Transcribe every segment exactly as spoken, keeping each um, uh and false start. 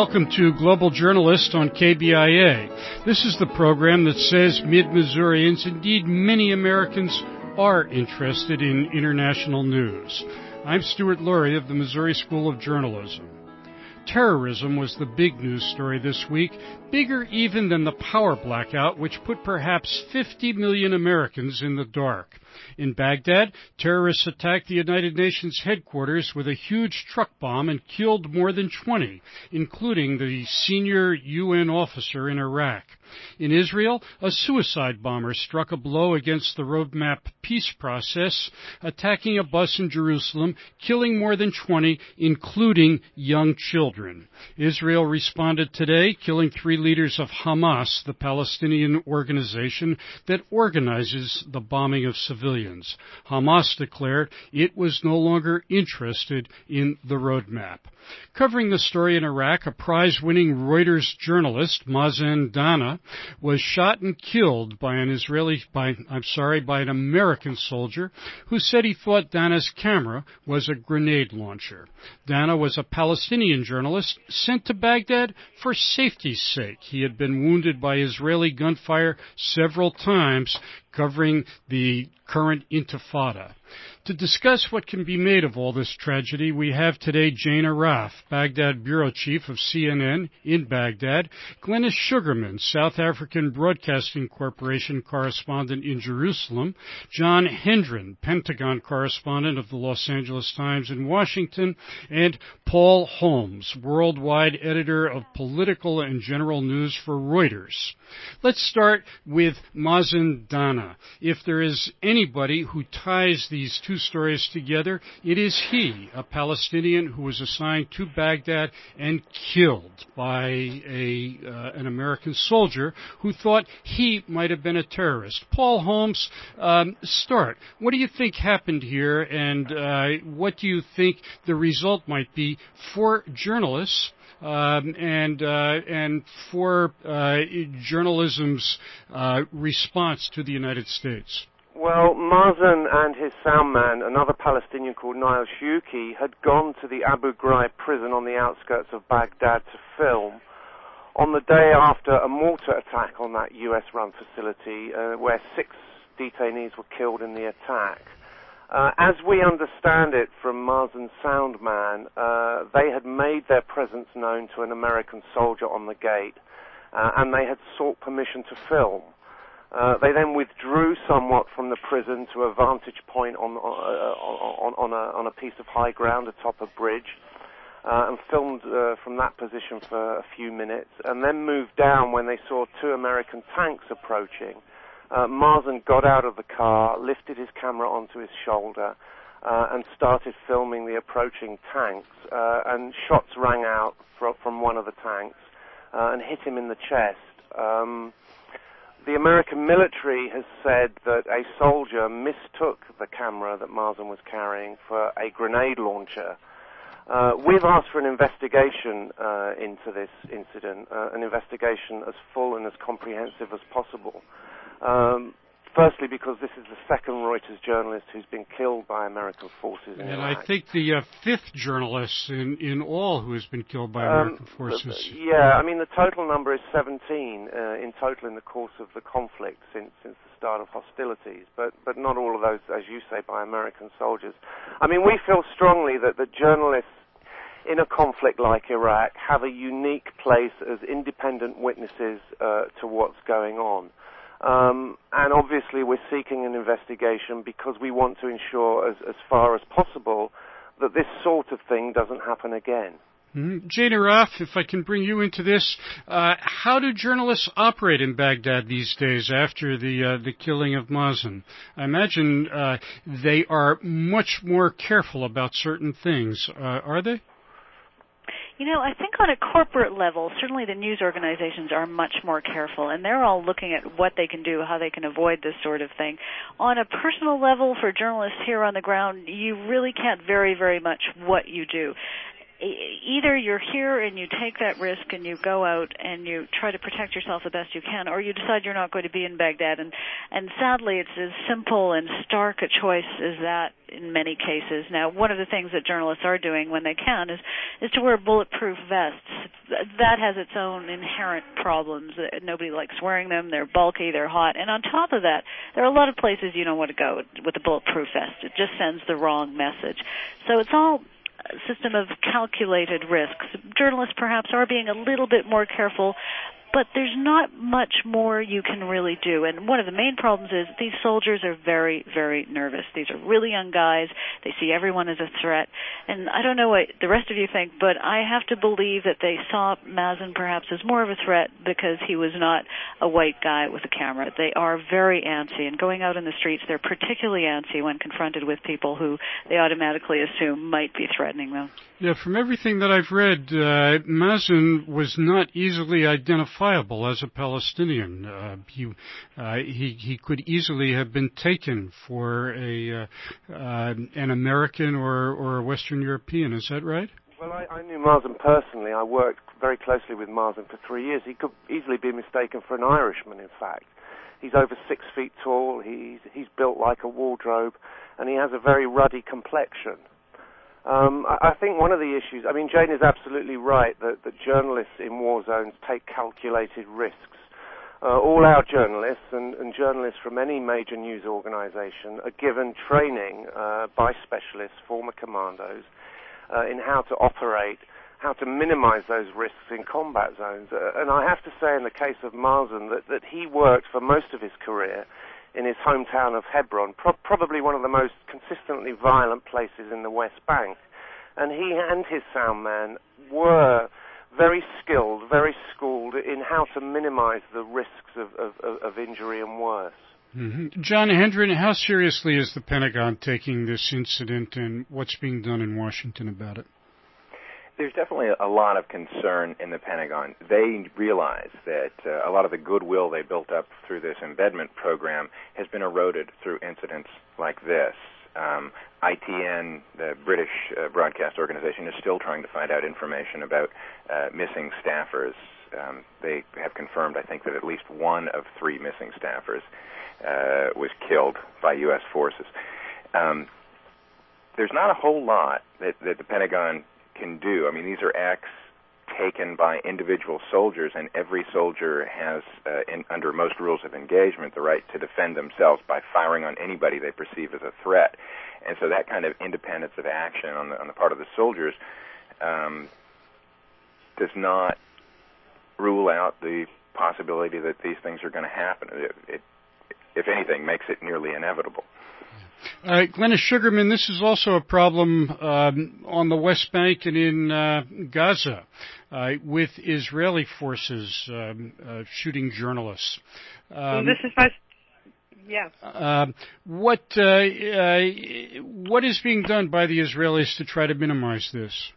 Welcome to Global Journalist on K B I A. This is the program that says mid-Missourians, indeed many Americans, are interested in international news. I'm Stuart Lurie of the Missouri School of Journalism. Terrorism was the big news story this week, bigger even than the power blackout, which put perhaps fifty million Americans in the dark. In Baghdad, terrorists attacked the United Nations headquarters with a huge truck bomb and killed more than twenty, including the senior U N officer in Iraq. In Israel, a suicide bomber struck a blow against the roadmap peace process, attacking a bus in Jerusalem, killing more than twenty, including young children. Israel responded today, killing three leaders of Hamas, the Palestinian organization that organizes the bombing of civilians. Hamas declared it was no longer interested in the roadmap. Covering the story in Iraq, a prize-winning Reuters journalist, Mazen Dana, was shot and killed by an Israeli, by, I'm sorry, by an American soldier who said he thought Dana's camera was a grenade launcher. Dana was a Palestinian journalist sent to Baghdad for safety's sake. He had been wounded by Israeli gunfire several times, covering the current intifada. To discuss what can be made of all this tragedy, we have today Jane Arraf, Baghdad bureau chief of C N N in Baghdad, Glenys Sugarman, South African Broadcasting Corporation correspondent in Jerusalem, John Hendren, Pentagon correspondent of the Los Angeles Times in Washington, and Paul Holmes, worldwide editor of political and general news for Reuters. Let's start with Mazen Dana. If there is anybody who ties these two stories together, it is he, a Palestinian who was assigned to Baghdad and killed by a uh, an American soldier who thought he might have been a terrorist. Paul Holmes, um, start. What do you think happened here, and uh, what do you think the result might be for journalists Um, and uh, and for uh, journalism's uh, response to the United States? Well, Mazen and his sound man, another Palestinian called Nail Shouki, had gone to the Abu Ghraib prison on the outskirts of Baghdad to film on the day after a mortar attack on that U S-run facility, uh, where six detainees were killed in the attack. Uh, as we understand it from Mazen's sound man, uh, they had made their presence known to an American soldier on the gate, uh, and they had sought permission to film. Uh, they then withdrew somewhat from the prison to a vantage point on uh, on, on, a, on a piece of high ground atop a bridge, uh, and filmed uh, from that position for a few minutes, and then moved down when they saw two American tanks approaching. Uh, Mazen got out of the car, lifted his camera onto his shoulder, uh, and started filming the approaching tanks, uh, and shots rang out fro- from one of the tanks uh, and hit him in the chest. Um, the American military has said that a soldier mistook the camera that Mazen was carrying for a grenade launcher. Uh, we've asked for an investigation uh, into this incident, uh, an investigation as full and as comprehensive as possible. Um, firstly, because this is the second Reuters journalist who's been killed by American forces in And Iraq. I think the uh, fifth journalist in, in all who has been killed by um, American forces. Yeah, I mean, the total number is seventeen uh, in total in the course of the conflict since since the start of hostilities, but, but not all of those, as you say, by American soldiers. I mean, we feel strongly that the journalists in a conflict like Iraq have a unique place as independent witnesses uh, to what's going on. Um, and obviously we're seeking an investigation because we want to ensure as, as far as possible that this sort of thing doesn't happen again. Mm-hmm. Jane Arraf, if I can bring you into this, uh, how do journalists operate in Baghdad these days after the uh, the killing of Mazen? I imagine uh, they are much more careful about certain things, uh, are they? You know, I think on a corporate level, certainly the news organizations are much more careful, and they're all looking at what they can do, how they can avoid this sort of thing. On a personal level, for journalists here on the ground, you really can't vary very much what you do. either you're here and you take that risk and you go out and you try to protect yourself the best you can, or you decide you're not going to be in Baghdad. And, and sadly, it's as simple and stark a choice as that in many cases. Now, one of the things that journalists are doing when they can is, is to wear bulletproof vests. That has its own inherent problems. Nobody likes wearing them. They're bulky. They're hot. And on top of that, there are a lot of places you don't want to go with a bulletproof vest. It just sends the wrong message. So it's all a system of calculated risks. Journalists perhaps are being a little bit more careful, but there's not much more you can really do. And one of the main problems is these soldiers are very, very nervous. These are really young guys. They see everyone as a threat. And I don't know what the rest of you think, but I have to believe that they saw Mazen perhaps as more of a threat because he was not a white guy with a camera. They are very antsy, and going out in the streets, they're particularly antsy when confronted with people who they automatically assume might be threatening them. Yeah, from everything that I've read, uh, Mazen was not easily identifiable as a Palestinian. Uh, he, uh, he he could easily have been taken for a uh, uh, an American or, or a Western European. Is that right? Well, I, I knew Mazen personally. I worked very closely with Mazen for three years. He could easily be mistaken for an Irishman, in fact. He's over six feet tall, he's, he's built like a wardrobe, and he has a very ruddy complexion. Um, I, I think one of the issues, I mean, Jane is absolutely right that, that journalists in war zones take calculated risks. Uh, all our journalists and, and journalists from any major news organization are given training uh, by specialists, former commandos, uh, in how to operate, how to minimize those risks in combat zones. Uh, and I have to say in the case of Mazen that, that he worked for most of his career in his hometown of Hebron, pro- probably one of the most consistently violent places in the West Bank. And he and his sound man were very skilled, very schooled in how to minimize the risks of, of, of injury and worse. Mm-hmm. John Hendren, how seriously is the Pentagon taking this incident, and what's being done in Washington about it? There's definitely a lot of concern in the Pentagon. They realize that uh, a lot of the goodwill they built up through this embedment program has been eroded through incidents like this. Um, I T N, the British uh, broadcast organization, is still trying to find out information about uh, missing staffers. Um, they have confirmed, I think, that at least one of three missing staffers uh, was killed by U S forces. Um, there's not a whole lot that, that the Pentagon can do. I mean, these are acts taken by individual soldiers, and every soldier has, uh, in, under most rules of engagement, the right to defend themselves by firing on anybody they perceive as a threat. And so that kind of independence of action on the, on the part of the soldiers um, does not rule out the possibility that these things are going to happen. It, it, if anything, makes it nearly inevitable. Uh, Glennis Sugarman, this is also a problem um, on the West Bank and in uh, Gaza uh, with Israeli forces um, uh, shooting journalists. Um, this is my, yeah. Uh, what uh, uh, what is being done by the Israelis to try to minimize this?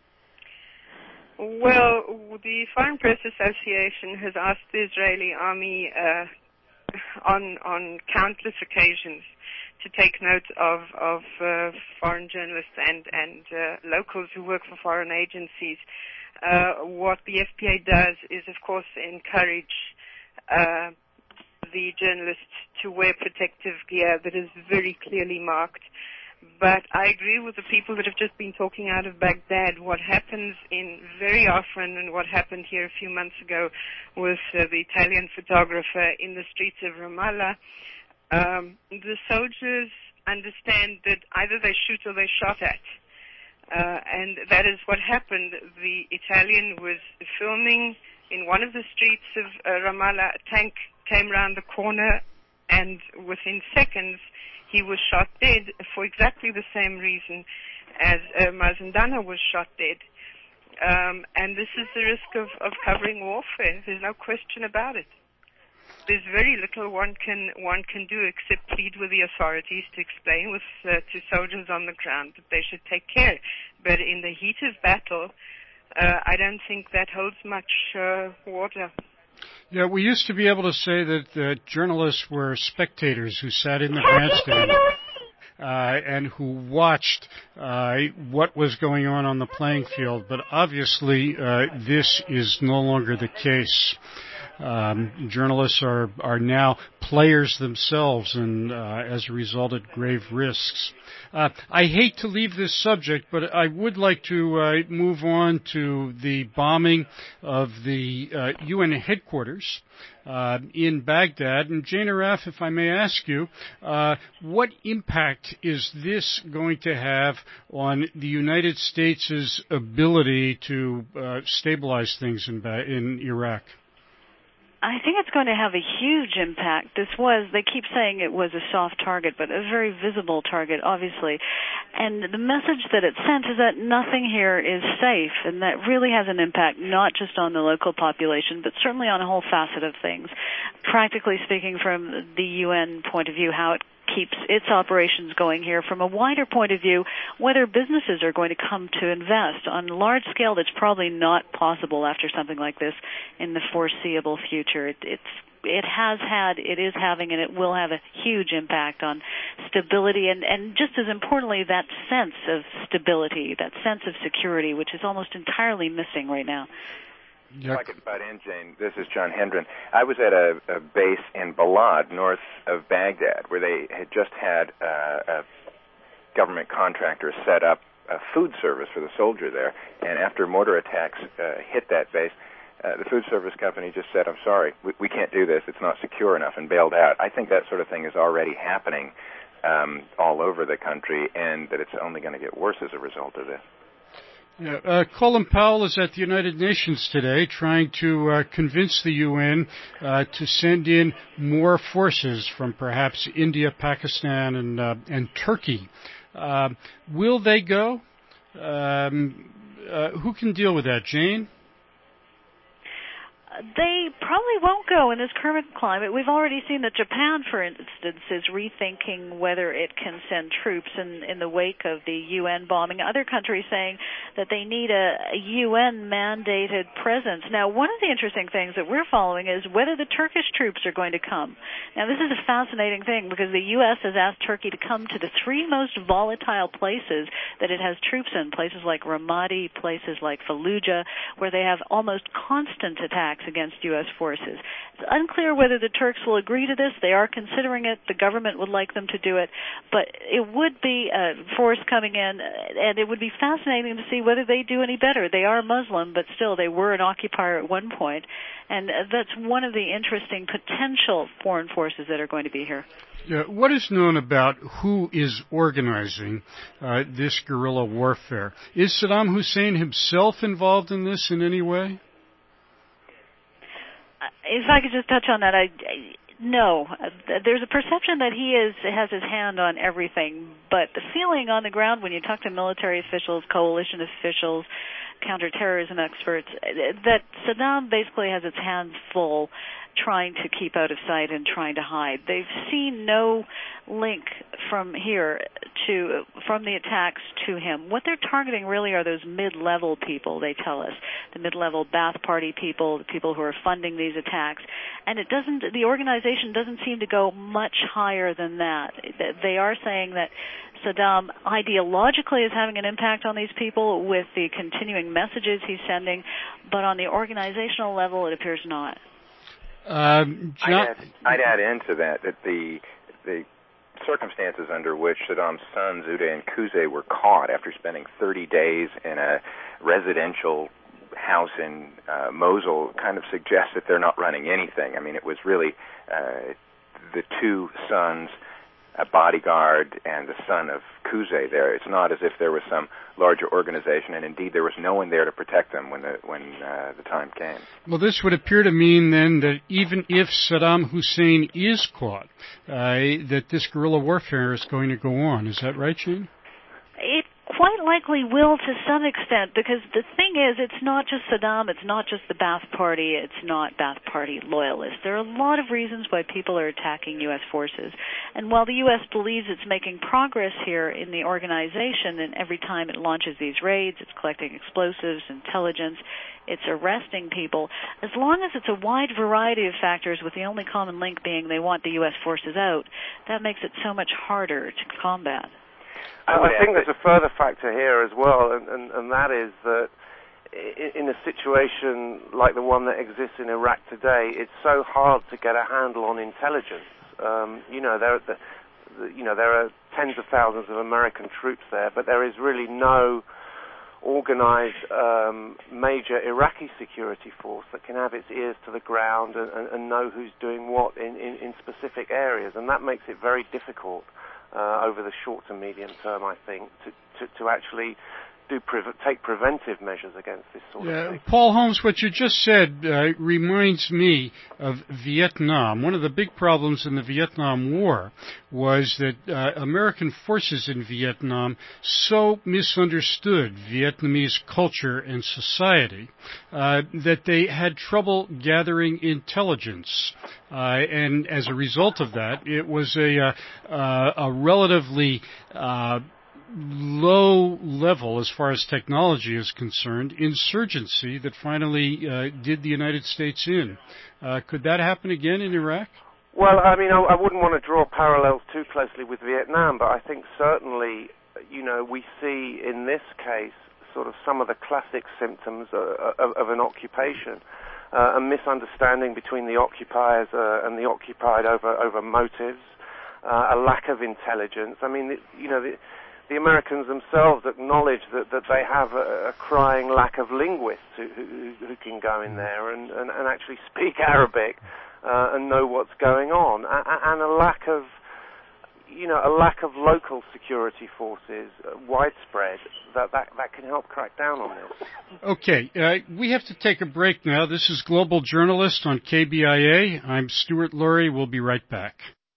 Well, the Foreign Press Association has asked the Israeli army uh, on on countless occasions to take note of, of uh, foreign journalists and, and uh, locals who work for foreign agencies. Uh, what the F P A does is, of course, encourage uh, the journalists to wear protective gear that is very clearly marked. But I agree with the people that have just been talking out of Baghdad. What happens in very often, and what happened here a few months ago with uh, the Italian photographer in the streets of Ramallah, Um, the soldiers understand that either they shoot or they're shot at. Uh, and that is what happened. The Italian was filming in one of the streets of uh, Ramallah. A tank came around the corner, and within seconds he was shot dead for exactly the same reason as uh, Mazen Dana was shot dead. Um, and this is the risk of, of covering warfare. There's no question about it. There's very little one can one can do except plead with the authorities to explain with uh, to soldiers on the ground that they should take care. But in the heat of battle, uh, I don't think that holds much uh, water. Yeah, we used to be able to say that uh, journalists were spectators who sat in the grandstand. uh, and who watched uh, what was going on on the playing field. But obviously, uh, this is no longer the case. Um, journalists are, are now players themselves and, uh, as a result, at grave risks. Uh, I hate to leave this subject, but I would like to uh, move on to the bombing of the uh, U N headquarters uh, in Baghdad. And Jane Arraf, if I may ask you, uh, what impact is this going to have on the United States' ability to uh, stabilize things in, ba- in Iraq? I think it's going to have a huge impact. This was, they keep saying it was a soft target, but a very visible target, obviously. And the message that it sent is that nothing here is safe, and that really has an impact not just on the local population, but certainly on a whole facet of things. Practically speaking, from the U N point of view, how it keeps its operations going here. From a wider point of view, whether businesses are going to come to invest on a large scale, that's probably not possible after something like this in the foreseeable future. It, it's it has had, it is having, and it will have a huge impact on stability and, and just as importantly, that sense of stability, that sense of security, which is almost entirely missing right now. If I could butt in, Jane, this is John Hendren. I was at a, a base in Balad, north of Baghdad, where they had just had uh, a government contractor set up a food service for the soldier there. And after mortar attacks uh, hit that base, uh, the food service company just said, I'm sorry, we, we can't do this, it's not secure enough, and bailed out. I think that sort of thing is already happening um, all over the country, and that it's only going to get worse as a result of this. Yeah, uh, Colin Powell is at the United Nations today trying to uh, convince the U N uh, to send in more forces from perhaps India, Pakistan, and, uh, and Turkey. Uh, will they go? Um, uh, who can deal with that, Jane? They probably won't go in this current climate. We've already seen that Japan, for instance, is rethinking whether it can send troops in, in the wake of the U N bombing. Other countries saying that they need a, a U N-mandated presence. Now, one of the interesting things that we're following is whether the Turkish troops are going to come. Now, this is a fascinating thing because the U S has asked Turkey to come to the three most volatile places that it has troops in, places like Ramadi, places like Fallujah, where they have almost constant attacks against U S forces. It's unclear whether the Turks will agree to this. They are considering it. The government would like them to do it. But it would be a force coming in, and it would be fascinating to see whether they do any better. They are Muslim, but still they were an occupier at one point. And that's one of the interesting potential foreign forces that are going to be here. Yeah, what is known about who is organizing uh, this guerrilla warfare? Is Saddam Hussein himself involved in this in any way? If I could just touch on that, I, I no. There's a perception that he is has his hand on everything, but the feeling on the ground when you talk to military officials, coalition officials, counterterrorism experts, that Saddam basically has its hands full trying to keep out of sight and trying to hide. They've seen no link from here to, from the attacks to him. What they're targeting really are those mid-level people, they tell us, the mid-level Ba'ath Party people, the people who are funding these attacks. And it doesn't, the organization doesn't seem to go much higher than that. They are saying that Saddam ideologically is having an impact on these people with the continuing messages he's sending, but on the organizational level, it appears not. Um, I'd, add, I'd add into that that the the circumstances under which Saddam's sons, Uday and Qusay, were caught after spending thirty days in a residential house in uh, Mosul kind of suggests that they're not running anything. I mean, it was really uh, the two sons, a bodyguard, and the son of Qusay there. It's not as if there was some larger organization, and indeed there was no one there to protect them when the when uh, the time came. Well, this would appear to mean then that even if Saddam Hussein is caught, uh, that this guerrilla warfare is going to go on. Is that right, Jane? It quite likely will to some extent, because the thing is, it's not just Saddam, it's not just the Ba'ath Party, it's not Ba'ath Party loyalists. There are a lot of reasons why people are attacking U S forces. And while the U S believes it's making progress here in the organization, and every time it launches these raids, it's collecting explosives, intelligence, it's arresting people, as long as it's a wide variety of factors with the only common link being they want the U S forces out, that makes it so much harder to combat. I think there's a further factor here as well, and, and, and that is that in a situation like the one that exists in Iraq today, it's so hard to get a handle on intelligence. Um, you know, there, the, the, you know, there are tens of thousands of American troops there, but there is really no organized um, major Iraqi security force that can have its ears to the ground and, and, and know who's doing what in, in, in specific areas, and that makes it very difficult uh, over the short to medium term, I think, to, to, to actually do pre- take preventive measures against this sort yeah, of thing. Paul Holmes, what you just said uh, reminds me of Vietnam. One of the big problems in the Vietnam War was that uh, American forces in Vietnam so misunderstood Vietnamese culture and society uh, that they had trouble gathering intelligence. Uh, and as a result of that, it was a, uh, uh, a relatively uh, low level, as far as technology is concerned, insurgency that finally uh, did the United States in. Uh, could that happen again in Iraq? Well, I mean, I, I wouldn't want to draw parallels too closely with Vietnam, but I think certainly, you know, we see in this case sort of some of the classic symptoms uh, of, of an occupation, uh, a misunderstanding between the occupiers uh, and the occupied over, over motives, uh, a lack of intelligence. I mean, you know, the, The Americans themselves acknowledge that, that they have a, a crying lack of linguists who, who, who can go in there and, and, and actually speak Arabic uh, and know what's going on, a, and a lack of, you know, a lack of local security forces uh, widespread that, that that can help crack down on this. Okay, uh, we have to take a break now. This is Global Journalist on K B I A. I'm Stuart Lurie. We'll be right back.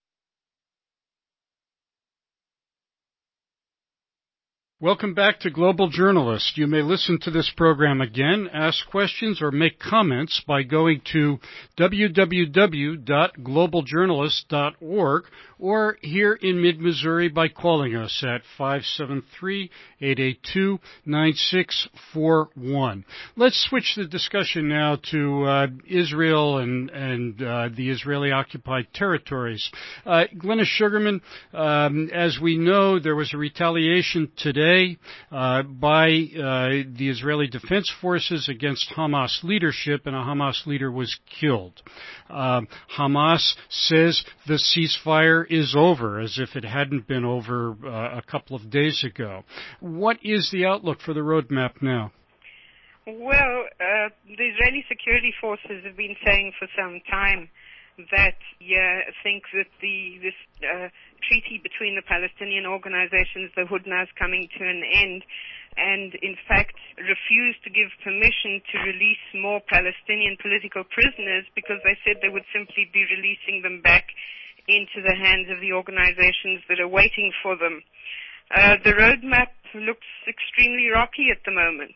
Welcome back to Global Journalist. You may listen to this program again, ask questions, or make comments by going to w w w dot global journalist dot org or here in mid-Missouri by calling us at five seven three, eight eight two, nine six four one. Let's switch the discussion now to uh, Israel and, and uh, the Israeli-occupied territories. Uh, Glennis Sugarman, um, as we know, there was a retaliation today Uh, by uh, the Israeli Defense Forces against Hamas leadership, and a Hamas leader was killed. Uh, Hamas says the ceasefire is over, as if it hadn't been over uh, a couple of days ago. What is the outlook for the roadmap now? Well, uh, the Israeli security forces have been saying for some time that yeah, think that the this uh, treaty between the Palestinian organizations, the Hudna, is coming to an end, and in fact refused to give permission to release more Palestinian political prisoners because they said they would simply be releasing them back into the hands of the organizations that are waiting for them. Uh, the roadmap looks extremely rocky at the moment.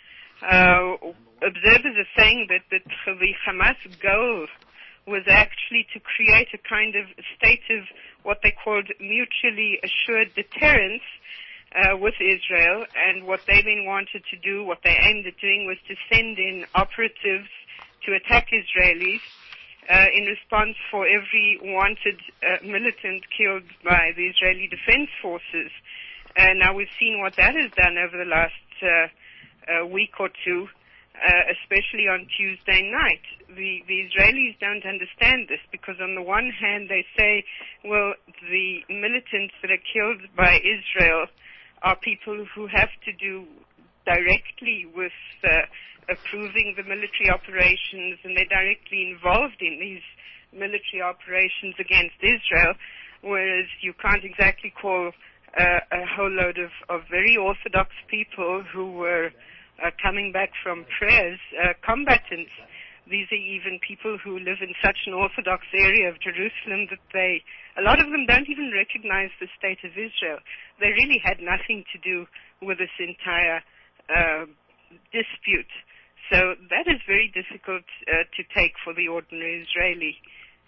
Uh, observers are saying that, that the Hamas goal was actually to create a kind of state of what they called mutually assured deterrence uh, with Israel, and what they then wanted to do, what they aimed at doing, was to send in operatives to attack Israelis uh, in response for every wanted uh, militant killed by the Israeli Defense Forces. Uh, now we've seen what that has done over the last uh, uh, week or two. Uh, especially on Tuesday night. The, the Israelis don't understand this because on the one hand they say, well, the militants that are killed by Israel are people who have to do directly with uh, approving the military operations, and they're directly involved in these military operations against Israel, whereas you can't exactly call uh, a whole load of, of very orthodox people who were Uh, coming back from prayers, uh, combatants. These are even people who live in such an orthodox area of Jerusalem that they, a lot of them don't even recognize the state of Israel. They really had nothing to do with this entire uh, dispute. So that is very difficult uh, to take for the ordinary Israeli.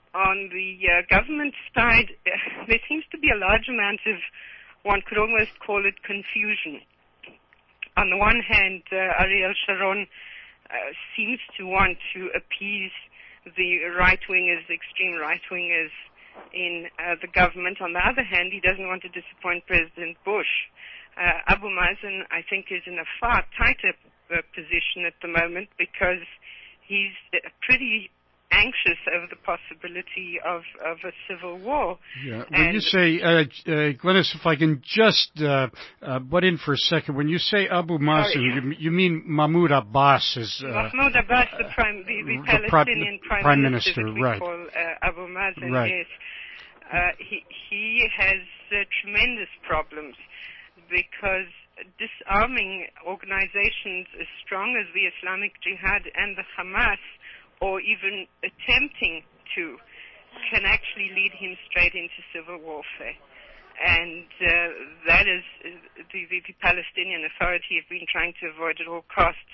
On the uh, government side, uh, there seems to be a large amount of, one could almost call it confusion. On the one hand, uh, Ariel Sharon uh, seems to want to appease the right-wingers, the extreme right-wingers in uh, the government. On the other hand, he doesn't want to disappoint President Bush. Uh, Abu Mazen, I think, is in a far tighter uh, position at the moment because he's uh, pretty anxious over the possibility of, of a civil war. Yeah. When and you say, uh, uh, Glenys, if I can just uh, uh, butt in for a second, when you say Abu Mazen, you, you mean Mahmoud Abbas is... Uh, Mahmoud Abbas, the, prime, the, the, the Palestinian prime, prime minister, minister, that we right. call uh, Abu Mazen, right. yes. Uh, he, he has uh, tremendous problems because disarming organizations as strong as the Islamic Jihad and the Hamas, or even attempting to, can actually lead him straight into civil warfare. And uh, that is uh, the, the, the Palestinian Authority have been trying to avoid at all costs.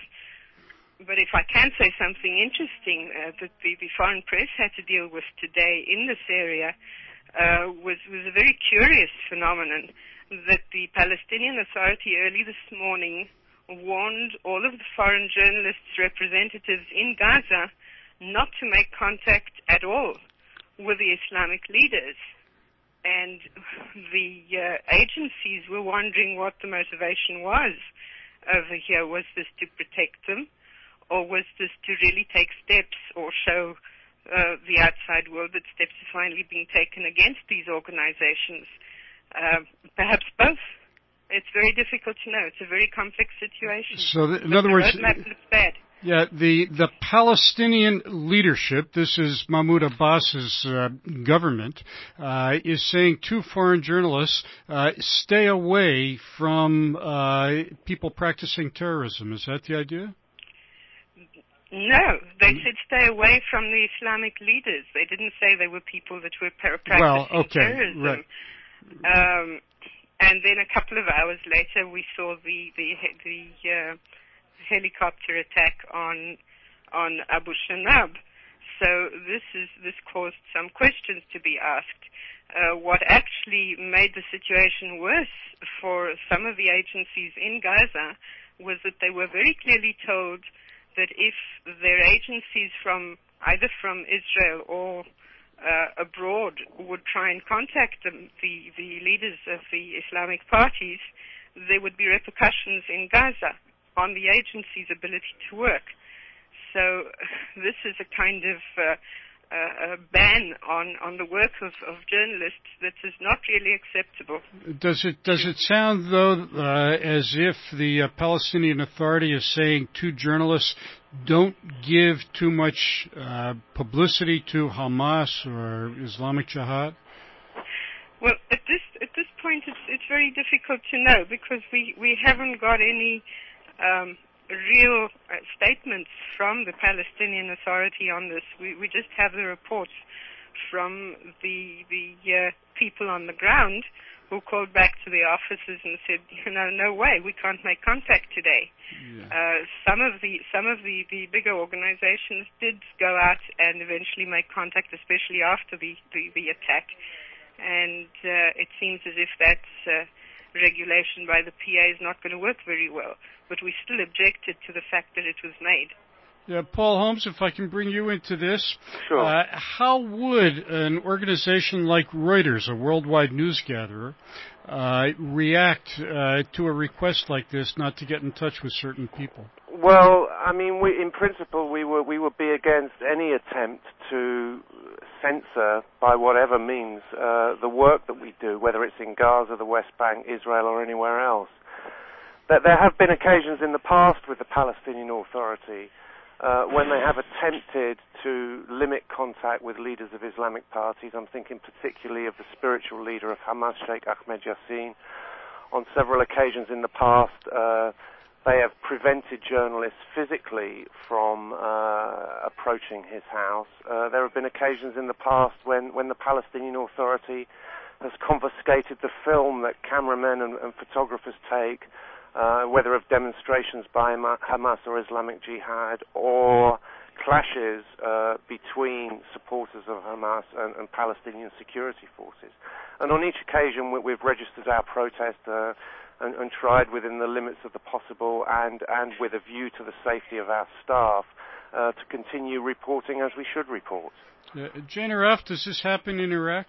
But if I can say something interesting uh, that the, the foreign press had to deal with today in this area uh, was, was a very curious phenomenon that the Palestinian Authority early this morning warned all of the foreign journalists, representatives in Gaza, not to make contact at all with the Islamic leaders. And the uh, agencies were wondering what the motivation was over here. Was this to protect them, or was this to really take steps or show uh, the outside world that steps are finally being taken against these organizations? Uh, perhaps both. It's very difficult to know. It's a very complex situation. So, the, in but other the words, roadmap looks bad. Yeah, the the Palestinian leadership, this is Mahmoud Abbas's uh, government, uh, is saying to foreign journalists, uh, stay away from uh, people practicing terrorism. Is that the idea? No, they said stay away from the Islamic leaders. They didn't say they were people that were practicing well, okay, terrorism. Right. Um, and then a couple of hours later, we saw the the the uh, helicopter attack on on Abu Shanab. So this is this caused some questions to be asked. Uh, what actually made the situation worse for some of the agencies in Gaza was that they were very clearly told that if their agencies from either from Israel or uh, abroad would try and contact them, the, the leaders of the Islamic parties, there would be repercussions in Gaza on the agency's ability to work. So this is a kind of uh, uh, a ban on, on the work of, of journalists that is not really acceptable. Does it does it sound though uh, as if the uh, Palestinian Authority is saying to journalists, don't give too much uh, publicity to Hamas or Islamic Jihad? Well, at this at this point, it's it's very difficult to know because we, we haven't got any um, real uh, statements from the Palestinian Authority on this. We we just have the reports from the the uh, people on the ground who called back to the offices and said, you know, no way, we can't make contact today. Yeah. Uh, some of the some of the, the bigger organizations did go out and eventually make contact, especially after the, the, the attack. And uh, it seems as if that uh, regulation by the P A is not going to work very well. But we still objected to the fact that it was made. Yeah, Paul Holmes, if I can bring you into this. Sure. Uh, how would an organization like Reuters, a worldwide news gatherer, uh, react uh, to a request like this not to get in touch with certain people? Well, I mean, we, in principle, we would we would be against any attempt to censor, by whatever means, uh, the work that we do, whether it's in Gaza, the West Bank, Israel, or anywhere else. That there have been occasions in the past with the Palestinian Authority uh, when they have attempted to limit contact with leaders of Islamic parties. I'm thinking particularly of the spiritual leader of Hamas, Sheikh Ahmed Yassin. On several occasions in the past, uh, they have prevented journalists physically from uh, approaching his house. Uh, there have been occasions in the past when, when the Palestinian Authority has confiscated the film that cameramen and, and photographers take uh, whether of demonstrations by Hamas or Islamic Jihad, or clashes uh, between supporters of Hamas and, and Palestinian security forces. And on each occasion, we, we've registered our protest uh, and, and tried within the limits of the possible and, and with a view to the safety of our staff uh, to continue reporting as we should report. Uh, Jane Arraf, does this happen in Iraq?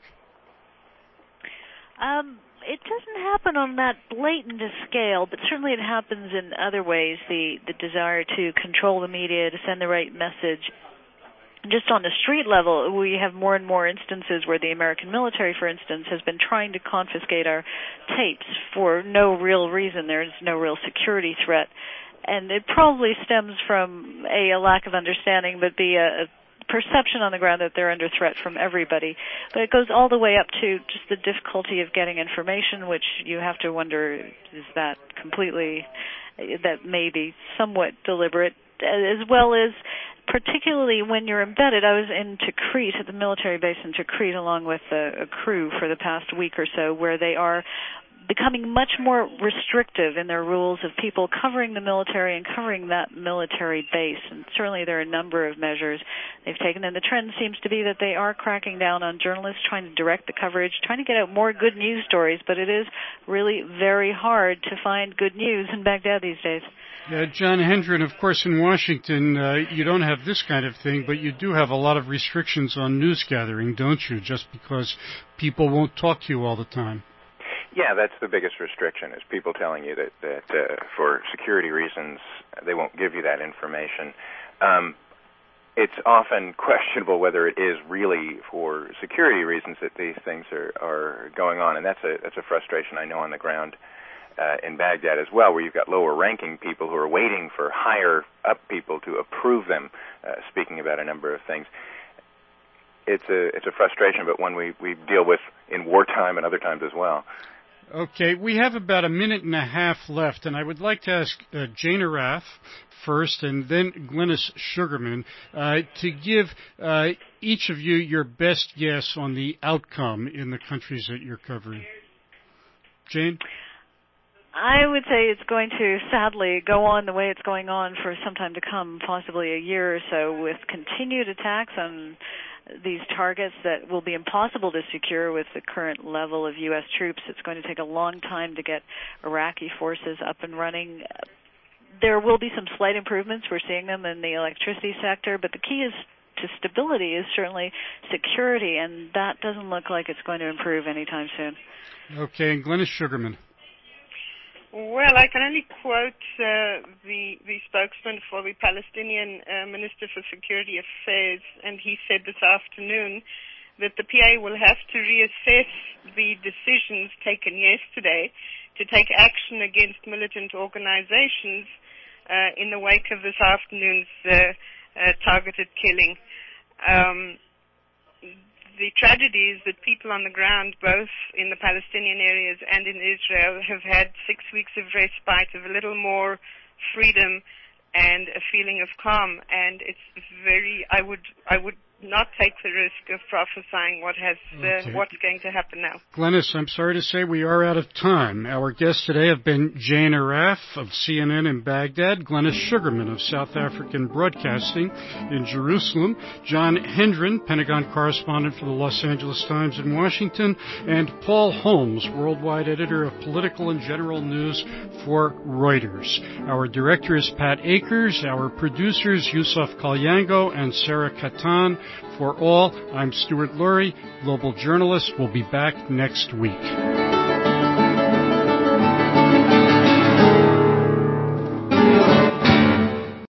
Um, it doesn't happen on that blatant a scale, but certainly it happens in other ways. The the desire to control the media, to send the right message. Just on the street level, we have more and more instances where the American military, for instance, has been trying to confiscate our tapes for no real reason. There's no real security threat. And it probably stems from, A, a lack of understanding, but B, a, a perception on the ground that they're under threat from everybody. But it goes all the way up to just the difficulty of getting information, which you have to wonder, is that completely, that may be somewhat deliberate, as well as particularly when you're embedded. I was in Tikrit, at the military base in Tikrit, along with a, a crew for the past week or so, where they are becoming much more restrictive in their rules of people covering the military and covering that military base. And certainly there are a number of measures they've taken, and the trend seems to be that they are cracking down on journalists, trying to direct the coverage, trying to get out more good news stories, but it is really very hard to find good news in Baghdad these days. Uh, John Hendren, of course, in Washington, uh, you don't have this kind of thing, but you do have a lot of restrictions on news gathering, don't you, just because people won't talk to you all the time? Yeah, that's the biggest restriction, is people telling you that, that uh, for security reasons they won't give you that information. Um, it's often questionable whether it is really for security reasons that these things are, are going on, and that's a that's a frustration I know on the ground uh, in Baghdad as well, where you've got lower-ranking people who are waiting for higher-up people to approve them, uh, speaking about a number of things. It's a it's a frustration, but one we, we deal with in wartime and other times as well. Okay, we have about a minute and a half left, and I would like to ask uh, Jane Arraf first and then Glynis Sugarman uh, to give uh, each of you your best guess on the outcome in the countries that you're covering. Jane? I would say it's going to sadly go on the way it's going on for some time to come, possibly a year or so, with continued attacks on these targets that will be impossible to secure with the current level of U S troops. It's going to take a long time to get Iraqi forces up and running. There will be some slight improvements. We're seeing them in the electricity sector, but the key is to stability is certainly security, and that doesn't look like it's going to improve anytime soon. Okay, and Glynis Sugarman. Well, I can only quote uh, the the spokesman for the Palestinian uh, Minister for Security Affairs, and he said this afternoon that the P A will have to reassess the decisions taken yesterday to take action against militant organizations uh, in the wake of this afternoon's uh, uh, targeted killing. Um, The tragedy is that people on the ground, both in the Palestinian areas and in Israel, have had six weeks of respite, of a little more freedom and a feeling of calm. And it's very, I would, I would not take the risk of prophesying what has, okay. uh, what's going to happen now. Glynis, I'm sorry to say we are out of time. Our guests today have been Jane Arraf of C N N in Baghdad, Glynis Sugarman of South African Broadcasting in Jerusalem, John Hendren, Pentagon correspondent for the Los Angeles Times in Washington, and Paul Holmes, worldwide editor of political and general news for Reuters. Our director is Pat Akers, our producers Yusuf Kalyango and Sarah Katan. For all, I'm Stuart Lurie, global journalist. We'll be back next week.